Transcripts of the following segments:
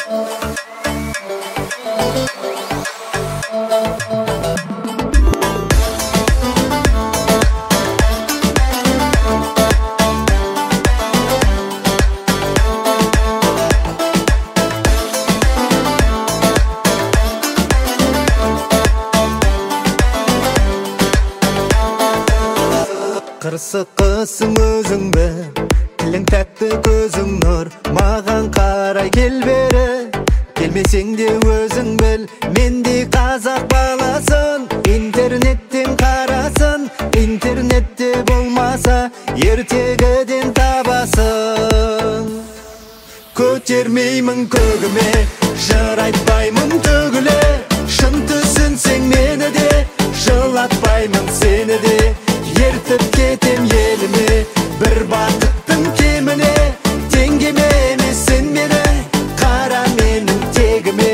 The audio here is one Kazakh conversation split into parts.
Қырсыққысың өзің бір, тілің тәтті көзің нұр, маған қарай кел бері. Келмесең де өзің біл, мендей қазақ баласын. Интернеттен қарасын, интернетте болмаса, ертегіден табасын. Көтермеймін көгіме, жыр айтпаймын төгіле. Шын түсінсең мені де, жылатпаймын сені де. Ертіп кетем еліме, бір бақыттың кеміне. Теңгеме емес сен мені, қара менің тегіме.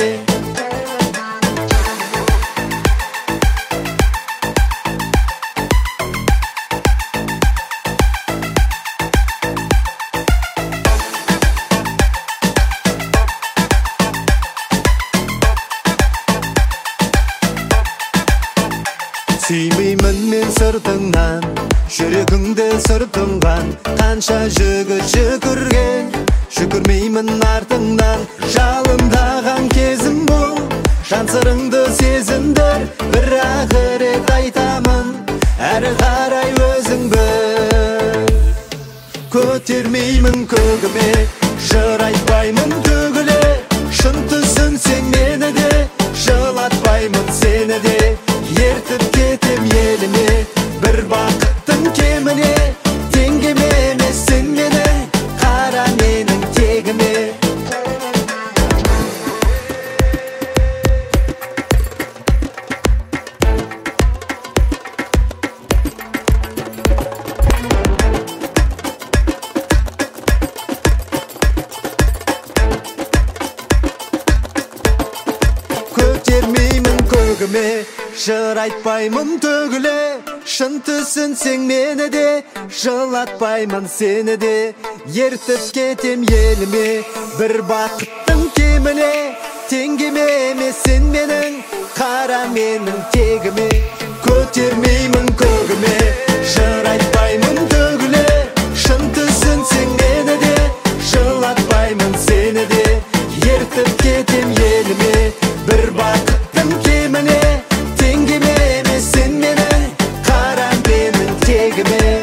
Сүймеймін мен сыртыңнан, жүрегіңді сыртыңған. Қанша жігіт жүгірген, жүгірмеймін артыңнан. Жалындаған кезім бұл, жан сырыңды сезіндір. Бірақ рет айтамын, әрі қарай өзің біл. Көтермеймін көгіме, жыр айтпаймын төгіле. Шын түсінсең мені де, жылатпаймын сені де. Ертіп кетем еліме, бір бақыттың кеміне. Теңгеме емес сен мені, қара менің тегіме. Көтермеймін көгіме, жыр айтпаймын төгіле. Шын түсінсең мені де, жылатпаймын сені де. Ертіп кетем еліме, бір бақыттың кеміне. Теңгеме емес сен менің, қара менің тегіме. Көтермеймін көгіме, жыр айтпаймын төгіле. Шын түсінсең мені де, жылатпаймын сені де. Ертіп кетем еліме, бір бақыттың кеміне. Теңгеме емес сен менің, қара менің тегіме.